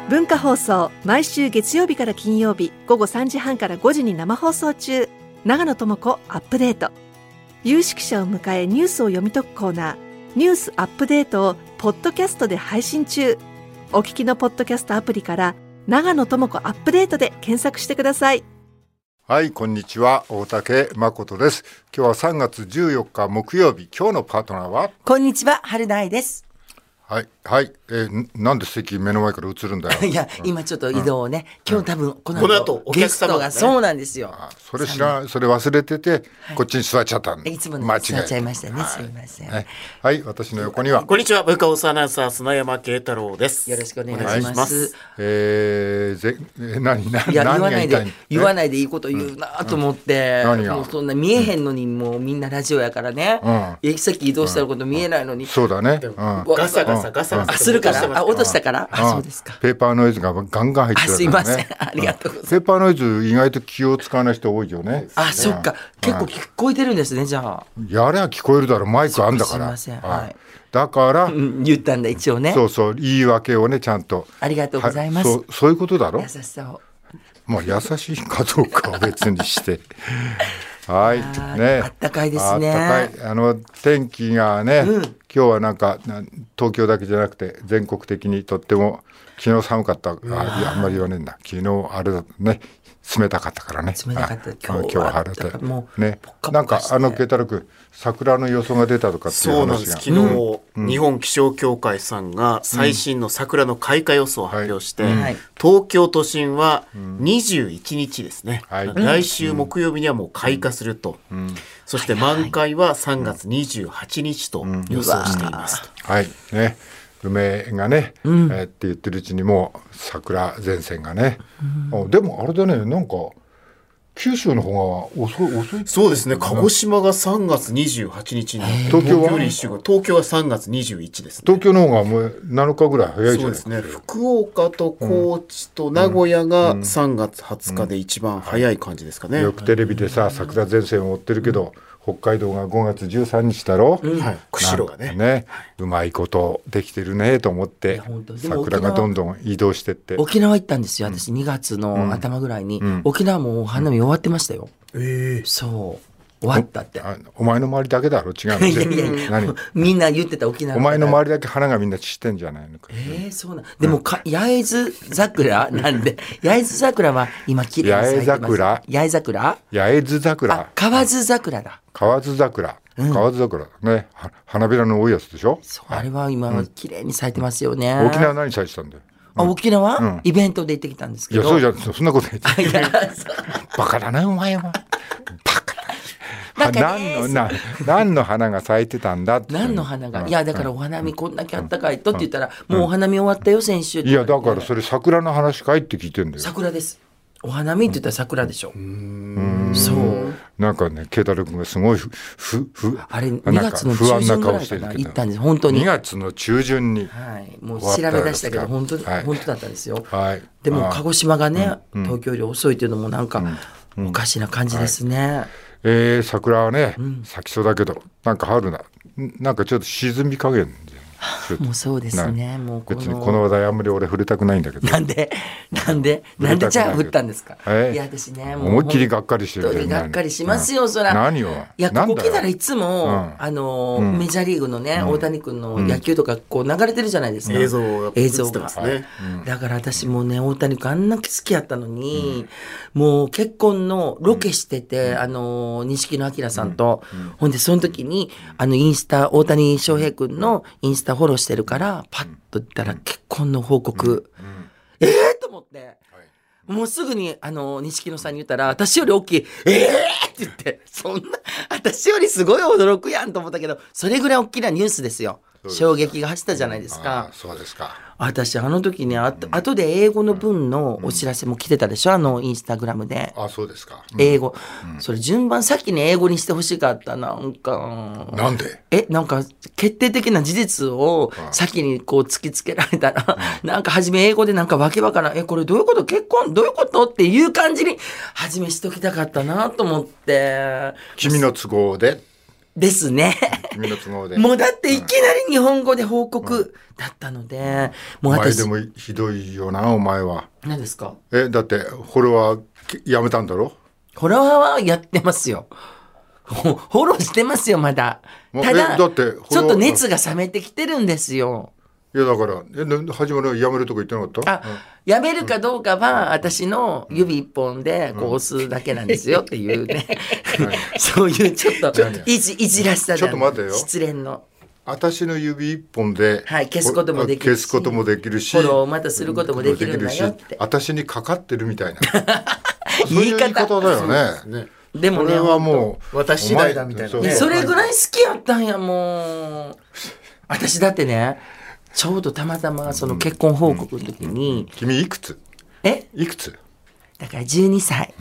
文化放送、毎週月曜日から金曜日午後3時半から5時に生放送中。長野智子アップデート。有識者を迎えニュースを読み解くコーナー、ニュースアップデートをポッドキャストで配信中。お聞きのポッドキャストアプリから長野智子アップデートで検索してください。 はい、こんにちは、大竹誠です。今日は3月14日木曜日。今日のパートナーは、 こんにちは、春菜愛です。 はい、はい、なんで席目の前から映るんだよ。 いや、今ちょっと移動をね、今日多分この後お客様が、 ゲストがそうなんですよ。 それそれ忘れてて、こっちに座っちゃったんで。 いつもの座っちゃいましたね。すいません。 はい、私の横には。 こんにちは、文化放送アナウンサー砂山慶太郎です。 よろしくお願いします。 何いや、言わないでいいこと言うなと思って、もうそんな見えへんのに、もうみんなラジオやからね。さっき移動したこと見えないのに。 そうだね。 ガサガサするから、落としたから。そうですか。 ペーパーノイズがガンガン入ってるからね。 すいません、ありがとうございます。 ペーパーノイズ意外と気を使わない人多いよね。 そっか、結構聞こえてるんですね、じゃあ。 やれば聞こえるだろ、マイクあんだから。 すいません、はい。 だから言ったんだ、一応ね。 そうそう、言い訳をね、ちゃんと。 ありがとうございます。 そういうことだろ。 優しさを。 もう優しいかどうかは別にしてはいね、 あったかいですね。 あったかい。天気がね、今日はなんか東京だけじゃなくて全国的にとっても昨日寒かった。いや、あんまり言わねえんだ。昨日あれだね、冷たかったからね。 冷たかった。 今日は晴れてね。なんか慶太郎君、桜の予想が出たとかっていう話が。 そうなんです。昨日、日本気象協会さんが最新の桜の開花予想を発表して、東京都心は21日ですね。来週木曜日にはもう開花すると。そして満開は3月28日と予想しています。 はいね。梅がね、って言ってるうちにもう桜前線がね、でもあれだね、なんか九州の方が遅い。 そうですね、鹿児島が3月28日に、 東京は 3月21ですね。 東京の方がもう7日ぐらい早いじゃないですか。 そうですね、福岡と高知と名古屋が3月20日で一番早い感じですかね。 よくテレビでさ、桜前線を追ってるけど、北海道が5月13日だろ、 釧路がね、 うまいことできてるねと思って、桜がどんどん移動してって。 沖縄行ったんですよ、私2月の頭ぐらいに。沖縄もお花見終わってましたよ。そう終わったって。 お前の周りだけだろ、違うの。何みんな言ってた。沖縄お前の周りだけ花がみんな散ってんじゃないのか。 そうなん。でも八重洲桜なんで、八重洲桜は今綺麗に咲いてます。八重桜河津桜だ。 河津桜ね、花びらの多いやつでしょ。 あれは今綺麗に咲いてますよね。 沖縄何咲いてたんだよ。 沖縄イベントで行ってきたんですけど。 いや、そうじゃん、そんなこと言って。バカだなお前は。バカだ。何の花が咲いてたんだって。 何の花が、いやだからお花見こんだけあったかいとって言ったら、もうお花見終わったよ先週。 いやだからそれ桜の話かいって聞いてんだよ。 桜です。お花見って言ったら桜でしょ。そうなんかね、慶太郎君がすごいあれ2月の中旬ぐらいかな行ったんです。本当に 2月の中旬に、 もう調べ出したけど本当だったんですよ。でも鹿児島がね、東京より遅いっていうのもなんかおかしな感じですね。 桜はね、咲きそうだけど、なんか春なんかちょっと沈み加減で。 もうそうですね。もう別にこの話題あんまり俺触れたくないんだけど。 なんでじゃあ振ったんですか。いや私ね、もう思いっきりがっかりしてる。 がっかりしますよ、そら。 何を。 いや、ここ来たらいつもメジャーリーグのね、大谷君の野球とかこう流れてるじゃないですか。 映像が映ってますね。 だから私もね、大谷君あんな好きやったのに、もう結婚のロケしてて、錦野旦さんと、ほんでその時にインスタ、大谷翔平君のインスタフォローしてるからパッと言ったら結婚の報告、と思って、もうすぐに錦野さんに言ったら、私より大きいって言って、そんな私よりすごい驚くやんと思ったけど、それぐらい大きなニュースですよ。衝撃が走ったじゃないですか。 そうですか。 私時ね、後で英語の文のお知らせも来てたでしょ、インスタグラムで。 そうですか。 英語、それ順番先に英語にしてほしかった。なんでなんか決定的な事実を先にこう突きつけられたら、なんか初め英語でなんかわけわからん、これどういうこと、結婚どういうことっていう感じに初めしときたかったなと思って。 君の都合でですね。 君の都合で。 もうだっていきなり日本語で報告だったので、もう私。 お前でもひどいよな、お前は。 何ですか？ だってフォロワーやめたんだろ？ フォロワーはやってますよ。フォローしてますよ、まだ。ただ、 だってちょっと熱が冷めてきてるんですよ。 いやだから始まるやめるとか言ってなかった？ やめるかどうかは私の指一本でこう押すだけなんですよっていうね、そういうちょっといじらしさちょっと待てよ、 失恋の私の指一本で、 消すこともできるし、 消すこともできるし、 フォローをまたすることもできるんだよって、 私にかかってるみたいな言い方だよね。 でもね、 これはもう私次第だみたいなね。 それぐらい好きやったんや。もう私だってね、ちょうどたまたまその結婚報告の時に、 君いくつ？いくつ？ だから12歳。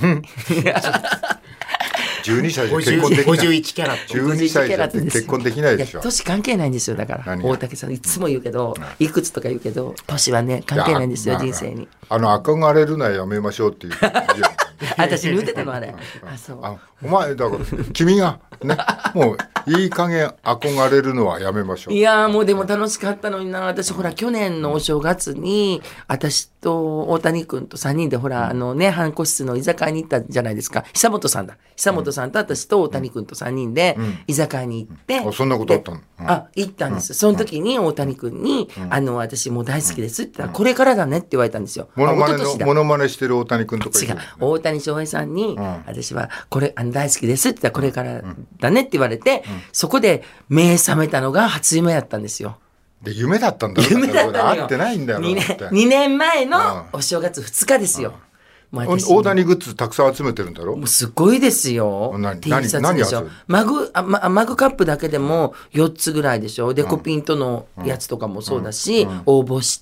12歳で結婚できない。 51キャラット。 12歳で結婚できないでしょ。 年関係ないんですよ。だから大竹さんいつも言うけど、いくつとか言うけど、年はね関係ないんですよ、人生に。 憧れるのはやめましょうっていう。 私に言ってたのあれ。そう。 お前だから君がね、もういい加減憧れるのはやめましょう。 いやもうでも楽しかったのにな。私ほら去年のお正月に私と大谷君と3人でほら半個室の居酒屋に行ったじゃないですか。久本さんと私と大谷君と3人で居酒屋に行って、 そんなことあったの？ 行ったんです。その時に大谷君に私もう大好きですって言ったら、これからだねって言われたんですよ。 モノマネしてる大谷君とか。 違う、大谷翔平さんに私はこれ大好きですって言ったら、これからだねって言われて、そこで目覚めたのが初夢だったんですよ。 で夢だったんだろ。 夢だったのよ。 会ってないんだよ。 2年前のお正月2日ですよ。 大谷グッズたくさん集めてるんだろ。 もうすごいですよ。T シャツでしょ。マグカップだけでも4つぐらいでしょ。デコピンとのやつとかもそうだし、応募して、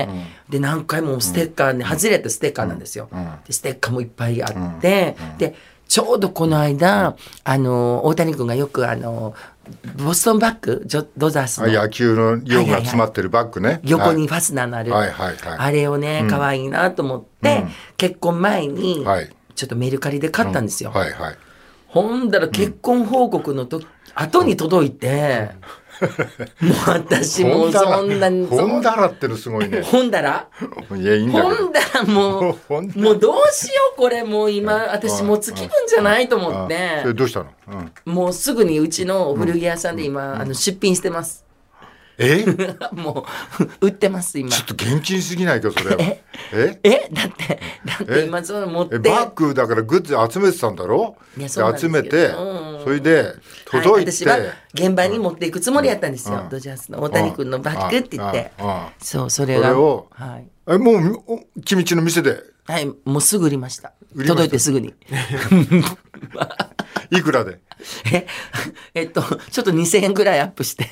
で何回もステッカーね、外れたステッカーなんですよ。でステッカーもいっぱいあって、でちょうどこの間大谷君がよくボストンバッグ、ドジャースの野球の用が詰まってるバッグね、 横にファスナーのある、あれをね可愛いなと思って、結婚前にちょっとメルカリで買ったんですよ。ほんだら結婚報告の後に届いて、もう私もうそんなにほんだらってのすごいね。 ほんだらいやいいんだけど、 ほんだらもうどうしようこれ、もう今私持つ気分じゃないと思って。 それどうしたの？ もうすぐにうちの古着屋さんで今出品してます。もう売ってます今。 ちょっと現金すぎないかそれは。だって今その持ってバッグだからグッズ集めてたんだろ。集めてそれで届いて、 私は現場に持っていくつもりやったんですよ。ドジャースの大谷君のバッグって言って、そうそれをもう君んちの店で、 もうすぐ売りました。届いてすぐに。 いくらで？ ちょっと2000円ぐらいアップして。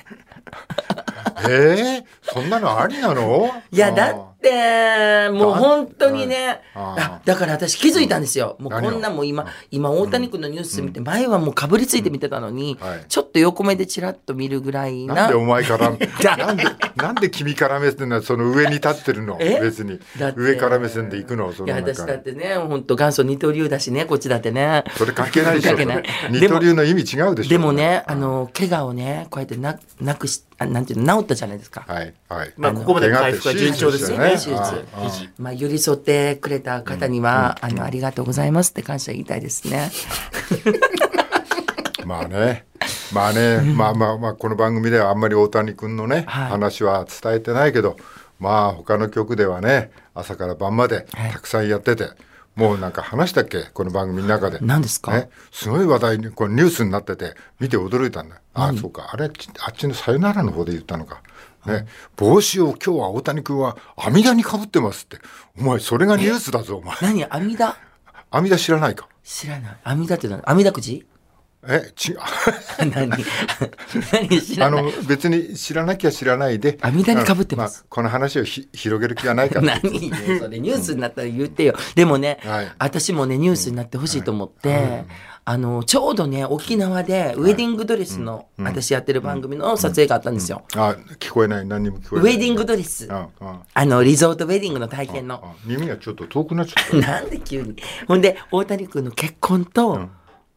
そんなのありなの？ いやだってもう本当にね、だから私気づいたんですよ。もうこんなもう今大谷君のニュース見て、前はもうかぶりついて見てたのに、ちょっと横目でチラッと見るぐらいな。 なんでお前からなんで君から目線な、その上に立ってるの？別に上から目線で行くの？ いや私だってね、本当元祖二刀流だしね、こっちだってね。 それ関係ないでしょ。二刀流の意味違うでしょ。 でもね、怪我をねこうやってなくし、なんていうの、治ったじゃないですか。 ここまで回復は順調ですよね。 手術。寄り添ってくれた方にはありがとうございますって感謝言いたいですね。 まあこの番組ではあんまり大谷君のね、話は伝えてないけど、他の局ではね朝から晩までたくさんやってて、もうなんか話したっけこの番組の中で。 何ですか？ すごい話題にこれニュースになってて見て驚いたんだ。そうか、あっちのさよならの方で言ったのか。帽子を今日は大谷君は阿弥陀にかぶってますって。お前それがニュースだぞお前。 何阿弥陀？ 阿弥陀知らないか？ 知らない。阿弥陀って何？阿弥陀くじ？ 違う。 何知らない。 別に知らなきゃ知らないで阿弥陀にかぶってます。 この話を広げる気はないから。 何ねそれニュースになったら言ってよ。でもね、私もねニュースになってほしいと思って、ちょうどね沖縄でウェディングドレスの、私やってる番組の撮影があったんですよ。 聞こえない、何にも聞こえない。 ウェディングドレス、リゾートウェディングの体験の。 耳がちょっと遠くなっちゃった。 なんで急に。ほんで大谷君の結婚と、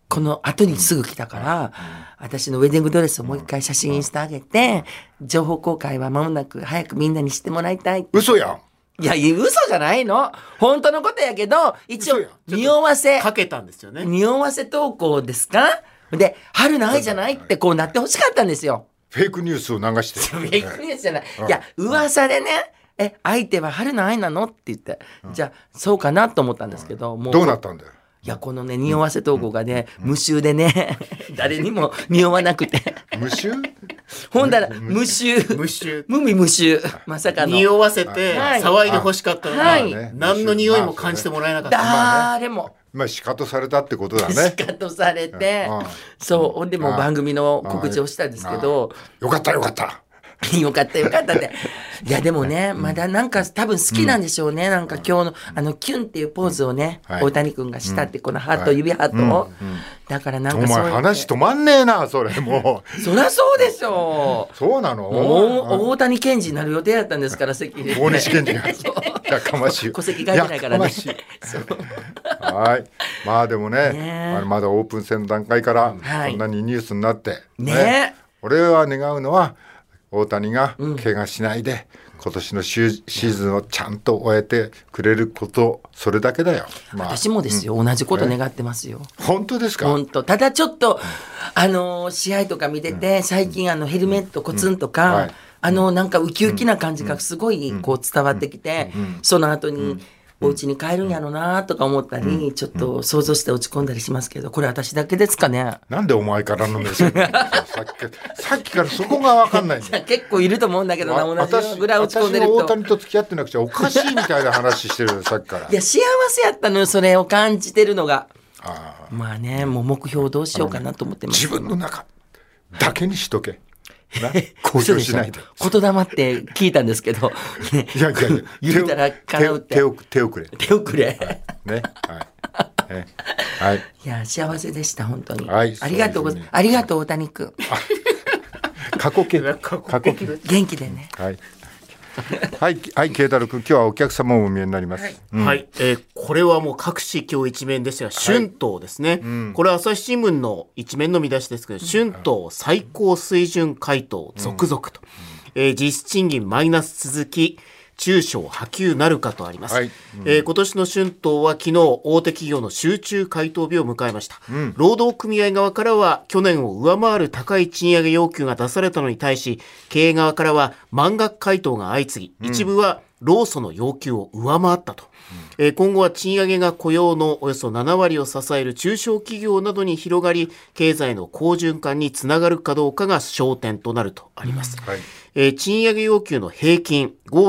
この後にすぐ来たから、私のウェディングドレスをもう一回写真してあげて、情報公開は間もなく早くみんなに知ってもらいたい。 嘘やん。 いや、嘘じゃないの。本当のことやけど、一応、匂わせ。 かけたんですよね。 匂わせ投稿ですか？で、春ないじゃないってこうなってほしかったんですよ。 フェイクニュースを流して。 フェイクニュースじゃない。いや、噂でね、相手は春の愛なのって言って、じゃあ、そうかなと思ったんですけど、もう。 どうなったんだよ。 いや、このね、匂わせ投稿がね、無臭でね、誰にも匂わなくて。 無臭？ ほんだら、無臭。無味無臭。まさかの。 匂わせて、騒いで欲しかったのに、何の匂いも感じてもらえなかった。 誰も。 シカトされたってことだね。 シカトされて、そう、ほんでも番組の告知をしたんですけど。 よかったよかった。 よかったよかったって。いやでもね、まだなんか多分好きなんでしょうね。なんか今日のキュンっていうポーズをね、大谷君がしたって、このハート、指ハートを。だからなんかお前話止まんねえな、それもう。そりゃそうでしょう。 そうなの？ 大谷健二になる予定だったんですから、席で。 大西健二が。やかましい。 戸籍書いてないからね。 はい。まあでもね、まだオープン戦の段階からこんなにニュースになってね。俺は願うのは大谷が怪我しないで、今年のシーズンをちゃんと終えてくれること、それだけだよ。 私もですよ、同じこと願ってますよ。 本当ですか？ 本当。ただちょっと試合とか見てて、最近ヘルメットコツンとか、なんかウキウキな感じがすごいこう伝わってきて、その後にお家に帰るんやろなとか思ったり、ちょっと想像して落ち込んだりしますけど、これ私だけですかね。 なんでお前からの目線さっきからそこが分かんないんだよ。 結構いると思うんだけどな、同じぐらい落ち込んでると。 私の大谷と付き合ってなくちゃおかしいみたいな話してるよさっきから。 いや幸せやったのよ、それを感じてるのが。まあね、もう目標どうしようかなと思ってます。 自分の中だけにしとけ。公表しないで。 言霊って聞いたんですけど、ね、 いや言ったら叶うって。 手遅れ。ね。はい。 いや幸せでした本当に。 はい。 ありがとうありがとう大谷君。 過去形。 元気でね。 はい。はい、慶太郎君、今日はお客様もお見えになります。 はい、これはもう各紙今日一面ですが、春闘ですね。これは朝日新聞の一面の見出しですけど、春闘最高水準回答続々と、実質賃金マイナス続き、中小波及なるかとあります。今年の春闘は昨日大手企業の集中回答日を迎えました。労働組合側からは去年を上回る高い賃上げ要求が出されたのに対し、経営側からは満額回答が相次ぎ、一部は労組の要求を上回ったと。今後は賃上げが雇用のおよそ7割を支える中小企業などに広がり、経済の好循環につながるかどうかが焦点となるとあります。賃上げ要求の平均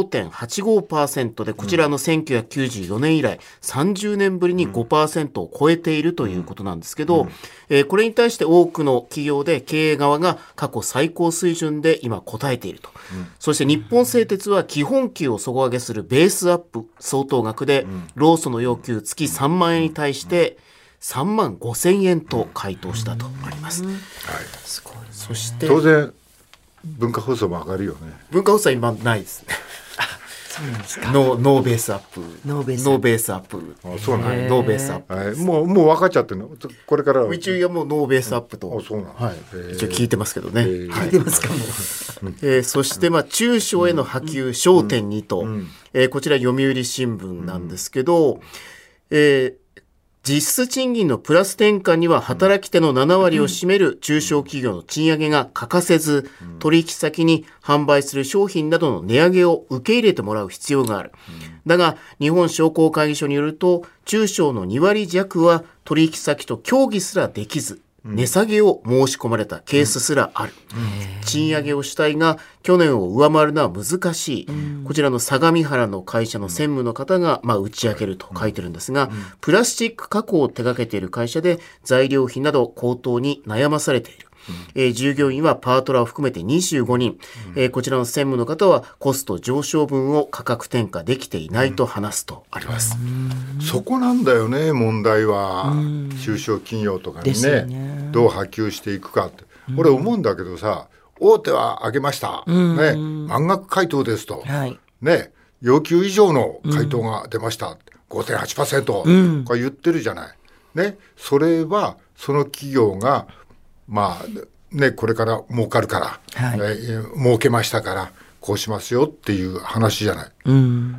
5.85% で、こちらの1994年以来30年ぶりに 5% を超えているということなんですけど、これに対して多くの企業で経営側が過去最高水準で今応えていると。そして日本製鉄は基本給を底上げするベースアップ相当額で、労組の要求月3万円に対して3万5千円と回答したとあります。 すごいね。 そして当然文化放送も上がるよね。 文化放送は今ないですね。 そうなんですか。 ノーベースアップ。ノーベースアップ。 そうなんノーベースアップ。 はい、もう分かっちゃってるの。これからは一応もうノーベースアップと。 そうなん。 一応聞いてますけどね。 聞いてますかも。 そして中小への波及焦点にと、こちら読売新聞なんですけど、実質賃金のプラス転換には働き手の7割を占める中小企業の賃上げが欠かせず、取引先に販売する商品などの値上げを受け入れてもらう必要がある。だが日本商工会議所によると、中小の2割弱は取引先と協議すらできず、値下げを申し込まれたケースすらある。賃上げをしたいが去年を上回るのは難しい。こちらの相模原の会社の専務の方が打ち明けると書いてるんですが、プラスチック加工を手掛けている会社で材料費など高騰に悩まされている。従業員はパートラーを含めて25人、こちらの専務の方はコスト上昇分を価格転嫁できていないと話すとあります。 そこなんだよね、問題は。中小企業とかに ねどう波及していくかって、俺思うんだけどさ、大手は上げました、満額回答ですと、要求以上の回答が出ました、5.8%、これ言ってるじゃない。 ね、それはその企業がまあね、これから儲かるから、はい、儲けましたからこうしますよっていう話じゃない、うん、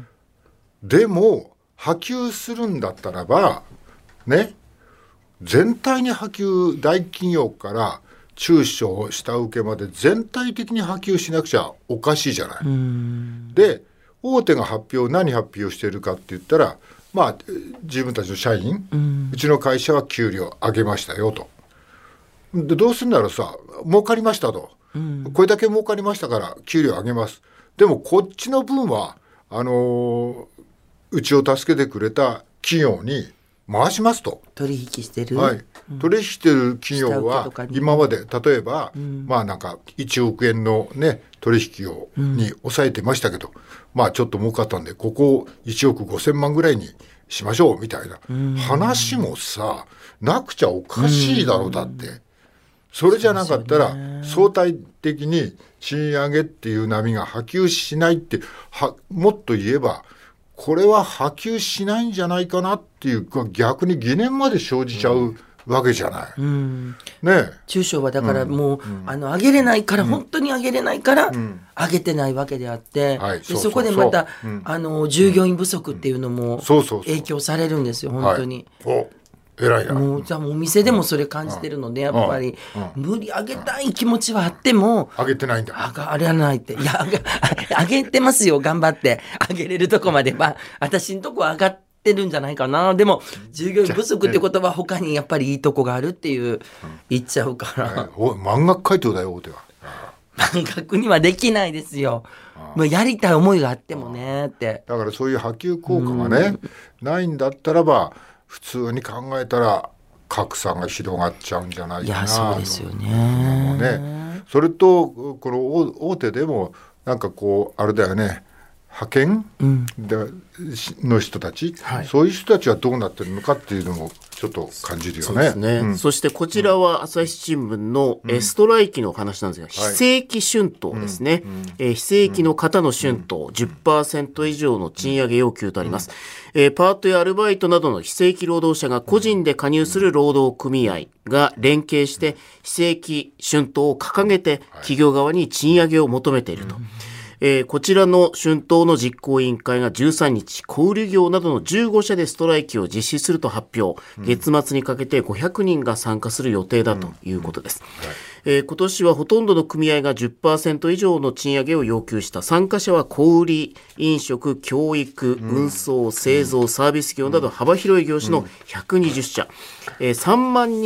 でも波及するんだったらばね、全体に波及、大企業から中小下請けまで全体的に波及しなくちゃおかしいじゃない。で大手が何発表しているかって言ったら、まあ、自分たちの社員、うちの会社は給料上げましたよと。でどうするんだろうさ、儲かりましたと、これだけ儲かりましたから給料上げます。でもこっちの分はうちを助けてくれた企業に回しますと。 取引してる、 はい、取引してる企業は今まで例えば、まあなんか1億円のね取引をに抑えてましたけど、まあちょっと儲かったんでここを1億5,000万ぐらいにしましょうみたいな話もさなくちゃおかしいだろう。だってそれじゃなかったら相対的に賃上げっていう波が波及しないってもっと言えばこれは波及しないんじゃないかなっていうか逆に疑念まで生じちゃうわけじゃない、ね、 中小はだからもう、上げれないから、本当に上げれないから、上げてないわけであって、でそこでまた、従業員不足っていうのも影響されるんですよ、本当に。 偉いな。 もうじゃあもうお店でもそれ感じてるので、やっぱり無理上げたい気持ちはあっても上げてないんだ。 上げないって、いや上げてますよ、頑張って上げれるとこまで、まあ私のとこは上がってるんじゃないかな。でも従業員不足ってことは他にやっぱりいいとこがあるっていう言っちゃうから、 満額回答だよ大手は。 満額にはできないですよ。もうやりたい思いがあってもねって。 だからそういう波及効果がね、ないんだったらば普通に考えたら格差が広がっちゃうんじゃないかな。いやそうですよね。それとこの大手でもなんかこうあれだよね、派遣、の人たち、そういう人たちはどうなってるのかっていうのもちょっと感じるよね。 そうですね、そしてこちらは朝日新聞のストライキの話なんですが、非正規春闘ですね、非正規の方の春闘 10% 以上の賃上げ要求とあります。パートやアルバイトなどの非正規労働者が個人で加入する労働組合が連携して非正規春闘を掲げて企業側に賃上げを求めていると。こちらの春闘の実行委員会が13日、小売業などの15社でストライキを実施すると発表。月末にかけて500人が参加する予定だということです。今年はほとんどの組合が 10% 以上の賃上げを要求した。参加者は小売、飲食、教育、運送、製造、サービス業など幅広い業種の120社、およそ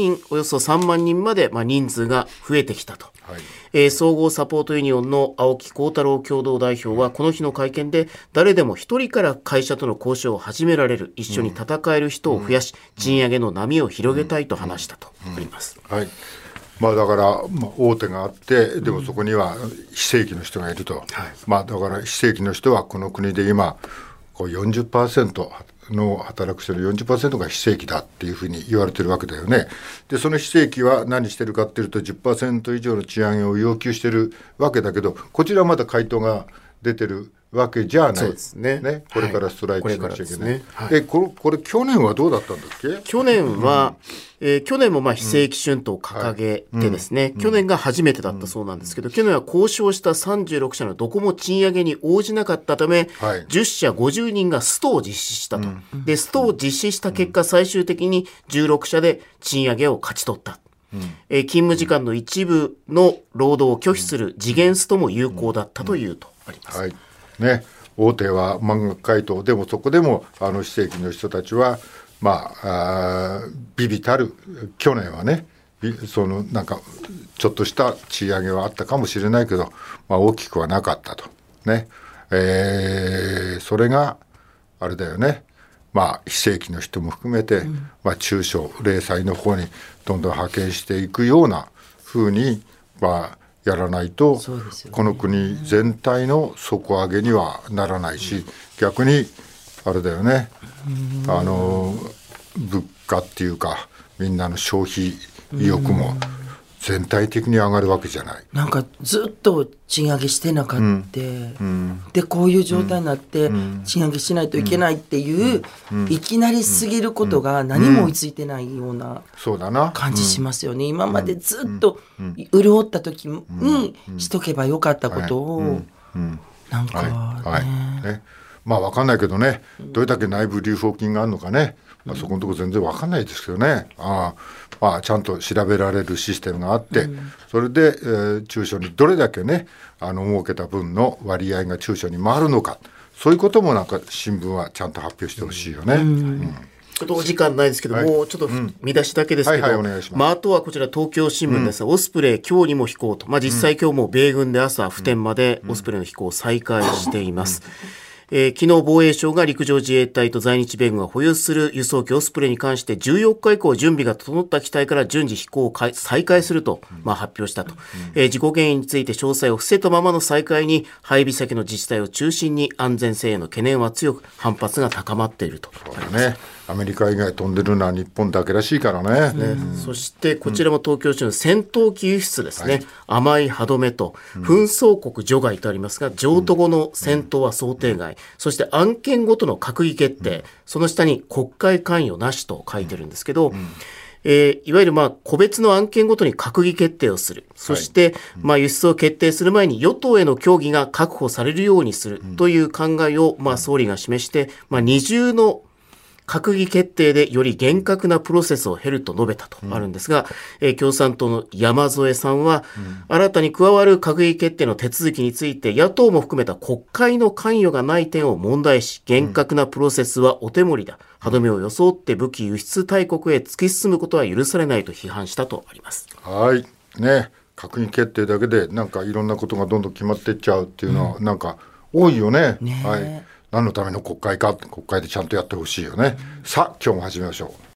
3万人まで人数が増えてきたと。総合サポートユニオンの青木幸太郎共同代表はこの日の会見で、誰でも一人から会社との交渉を始められる、一緒に戦える人を増やし、賃上げの波を広げたいと話したとあります。 はい、だから、大手があってでもそこには非正規の人がいると、だから非正規の人はこの国で今こう 40% の働く人の 40% が非正規だっていうふうに言われてるわけだよね。でその非正規は何してるかっていうと 10% 以上の賃上げを要求してるわけだけど、こちらはまだ回答が出てるわけじゃない。 そうですね。 これからストライキしなきゃいけない。これ去年はどうだったんだっけ？ 去年は、去年も非正規春闘を掲げてですね、去年が初めてだったそうなんですけど、去年は交渉した36社のどこも賃上げに応じなかったため、10社50人がストを実施したと。でストを実施した結果、最終的に16社で賃上げを勝ち取った。勤務時間の一部の労働を拒否する時限ストも有効だったというとあります。 ね、大手は満額回答でもそこでも非正規の人たちはビビたる、去年はねなんかちょっとした賃上げはあったかもしれないけど、大きくはなかったとね、それがあれだよね、非正規の人も含めて、中小零細の方にどんどん派遣していくような風にやらないと、この国全体の底上げにはならないし、逆にあれだよね、物価っていうかみんなの消費意欲も全体的に上がるわけじゃない。 なんかずっと賃上げしてなかった、でこういう状態になって、賃上げしないといけないっていう、いきなり過ぎることが何も追いついてないような感じしますよね。今までずっと潤った時にしとけばよかったことを、なんかね、 まあ分かんないけどね、どれだけ内部留保金があるのかね、そこのところ全然分かんないですけどね。まあ、ちゃんと調べられるシステムがあって、それで、中小にどれだけね儲けた分の割合が中小に回るのか、そういうこともなんか新聞はちゃんと発表してほしいよね。 ちょっとお時間ないですけど、もうちょっと見出しだけですけど、あとはこちら東京新聞ですが、オスプレイ今日にも飛行と、実際今日も米軍で朝普天間でオスプレイの飛行を再開しています。昨日防衛省が陸上自衛隊と在日米軍が保有する輸送機オスプレイに関して14日以降準備が整った機体から順次飛行を再開すると、発表したと、事故原因について詳細を伏せたままの再開に配備先の自治体を中心に安全性への懸念は強く反発が高まっているとあります。 アメリカ以外飛んでるのは日本だけらしいからね。 そしてこちらも東京市の戦闘機輸出ですね、甘い歯止めと紛争国除外とありますが、譲渡後の戦闘は想定外、そして案件ごとの閣議決定、その下に国会関与なしと書いてるんですけど、いわゆる個別の案件ごとに閣議決定をする、そして、輸出を決定する前に与党への協議が確保されるようにするという考えを、総理が示して、二重の閣議決定でより厳格なプロセスを経ると述べたとあるんですが、共産党の山添さんは、新たに加わる閣議決定の手続きについて野党も含めた国会の関与がない点を問題視、厳格なプロセスはお手盛りだ、歯止めを装って武器輸出大国へ突き進むことは許されないと批判したとあります。 はいね、閣議決定だけでなんかいろんなことがどんどん決まっていっちゃうっていうのはなんか多いよね。何のための国会か、国会でちゃんとやってほしいよね。さあ今日も始めましょう。